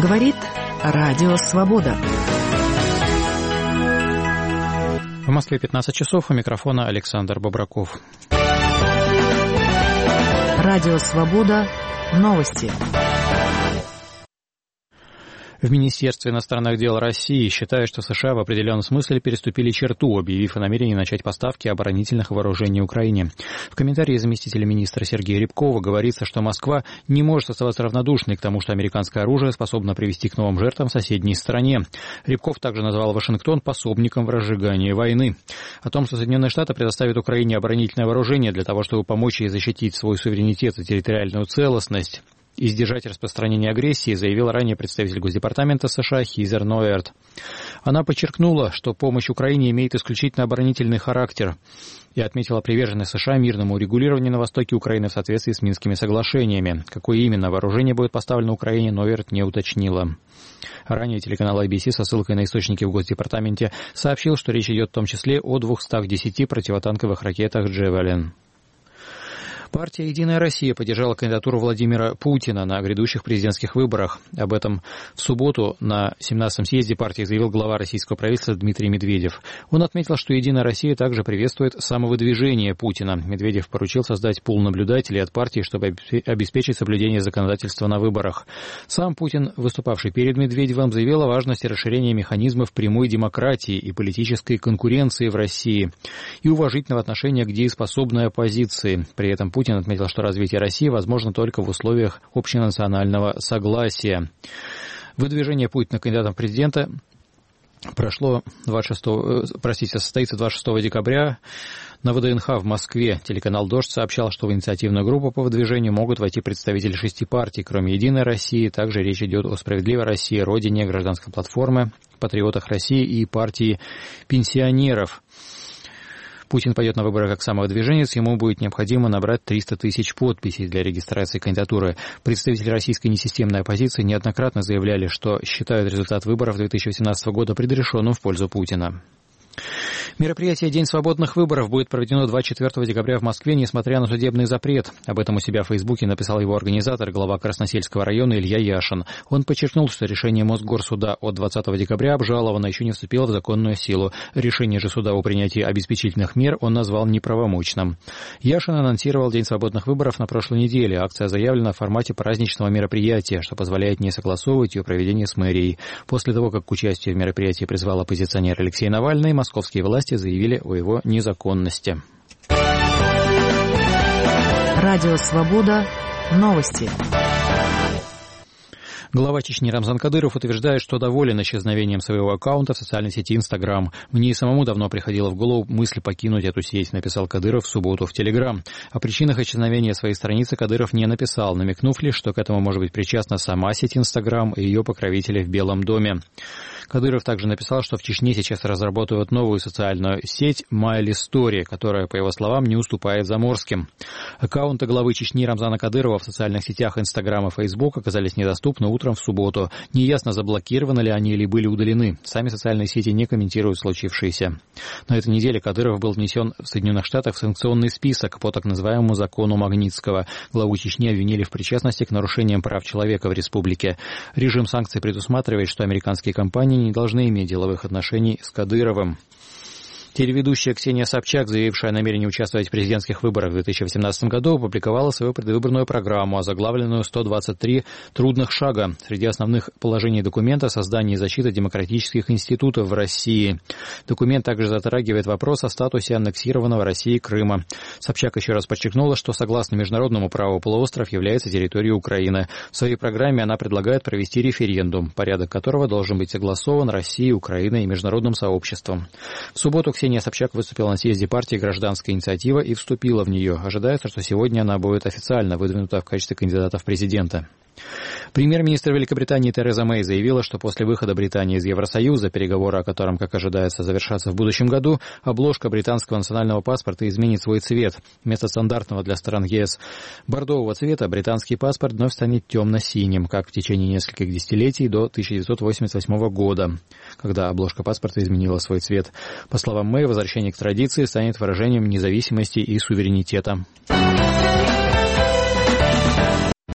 Говорит Радио Свобода. В Москве 15 часов, у микрофона Александр Бобраков. Радио Свобода. Новости. В Министерстве иностранных дел России считают, что США в определенном смысле переступили черту, объявив о намерении начать поставки оборонительных вооружений Украине. В комментарии заместителя министра Сергея Рябкова говорится, что Москва не может оставаться равнодушной к тому, что американское оружие способно привести к новым жертвам в соседней стране. Рябков также назвал Вашингтон пособником в разжигании войны. О том, что Соединенные Штаты предоставят Украине оборонительное вооружение для того, чтобы помочь ей защитить свой суверенитет и территориальную целостность и сдержать распространение агрессии, заявил ранее представитель Госдепартамента США Хизер Новерт. Она подчеркнула, что помощь Украине имеет исключительно оборонительный характер и отметила приверженность США мирному урегулированию на востоке Украины в соответствии с Минскими соглашениями. Какое именно вооружение будет поставлено Украине, Новерт не уточнила. Ранее телеканал ABC со ссылкой на источники в Госдепартаменте сообщил, что речь идет в том числе о 210 противотанковых ракетах «Джевелин». Партия «Единая Россия» поддержала кандидатуру Владимира Путина на грядущих президентских выборах. Об этом в субботу на 17-м съезде партии заявил глава российского правительства Дмитрий Медведев. Он отметил, что «Единая Россия» также приветствует самовыдвижение Путина. Медведев поручил создать пул наблюдателей от партии, чтобы обеспечить соблюдение законодательства на выборах. Сам Путин, выступавший перед Медведевым, заявил о важности расширения механизмов прямой демократии и политической конкуренции в России и уважительного отношения к дееспособной оппозиции. При этом Путин отметил, что развитие России возможно только в условиях общенационального согласия. Выдвижение Путина кандидатом в президенты состоится 26 декабря на ВДНХ в Москве. Телеканал «Дождь» сообщал, что в инициативную группу по выдвижению могут войти представители 6 партий, кроме «Единой России». Также речь идет о «Справедливой России», «Родине», «Гражданской платформе», «Патриотах России» и партии пенсионеров. Путин пойдет на выборы как самовыдвиженец, ему будет необходимо набрать 300 тысяч подписей для регистрации кандидатуры. Представители российской несистемной оппозиции неоднократно заявляли, что считают результат выборов 2018 года предрешенным в пользу Путина. Мероприятие «День свободных выборов» будет проведено 24 декабря в Москве, несмотря на судебный запрет. Об этом у себя в Фейсбуке написал его организатор, глава Красносельского района Илья Яшин. Он подчеркнул, что решение Мосгорсуда от 20 декабря обжаловано, еще не вступило в законную силу. Решение же суда о принятии обеспечительных мер он назвал неправомочным. Яшин анонсировал День свободных выборов на прошлой неделе. Акция заявлена в формате праздничного мероприятия, что позволяет не согласовывать ее проведение с мэрией. После того, как к участию в мероприятии призвал оппозиционер Алексей Навальный, московские власти заявили о его незаконности. Радио «Свобода». Новости. Глава Чечни Рамзан Кадыров утверждает, что доволен исчезновением своего аккаунта в социальной сети Instagram. «Мне и самому давно приходила в голову мысль покинуть эту сеть», написал Кадыров в субботу в Telegram. О причинах исчезновения своей страницы Кадыров не написал, намекнув лишь, что к этому может быть причастна сама сеть Instagram и ее покровители в Белом доме. Кадыров также написал, что в Чечне сейчас разработают новую социальную сеть MyListory, которая, по его словам, не уступает заморским. Аккаунты главы Чечни Рамзана Кадырова в социальных сетях Instagram и Facebook оказались недоступны утром в субботу. Неясно, заблокированы ли они или были удалены. Сами социальные сети не комментируют случившееся. На этой неделе Кадыров был внесен в Соединенных Штатах в санкционный список по так называемому закону Магнитского. Главу Чечни обвинили в причастности к нарушениям прав человека в республике. Режим санкций предусматривает, что американские компании не должны иметь деловых отношений с Кадыровым. Телеведущая Ксения Собчак, заявившая о намерении участвовать в президентских выборах в 2018 году, опубликовала свою предвыборную программу, озаглавленную «123 трудных шага». Среди основных положений документа — создание и защита демократических институтов в России. Документ также затрагивает вопрос о статусе аннексированного Россией Крыма. Собчак еще раз подчеркнула, что согласно международному праву полуостров является территорией Украины. В своей программе она предлагает провести референдум, порядок которого должен быть согласован Россией, Украиной и международным сообществом. В субботу Ксения Собчак выступила на съезде партии «Гражданская инициатива» и вступила в нее. Ожидается, что сегодня она будет официально выдвинута в качестве кандидата в президенты. Премьер-министр Великобритании Тереза Мэй заявила, что после выхода Британии из Евросоюза, переговоры о котором, как ожидается, завершатся в будущем году, обложка британского национального паспорта изменит свой цвет. Вместо стандартного для стран ЕС бордового цвета британский паспорт вновь станет темно-синим, как в течение нескольких десятилетий до 1988 года, когда обложка паспорта изменила свой цвет. По словам Мэй, возвращение к традиции станет выражением независимости и суверенитета.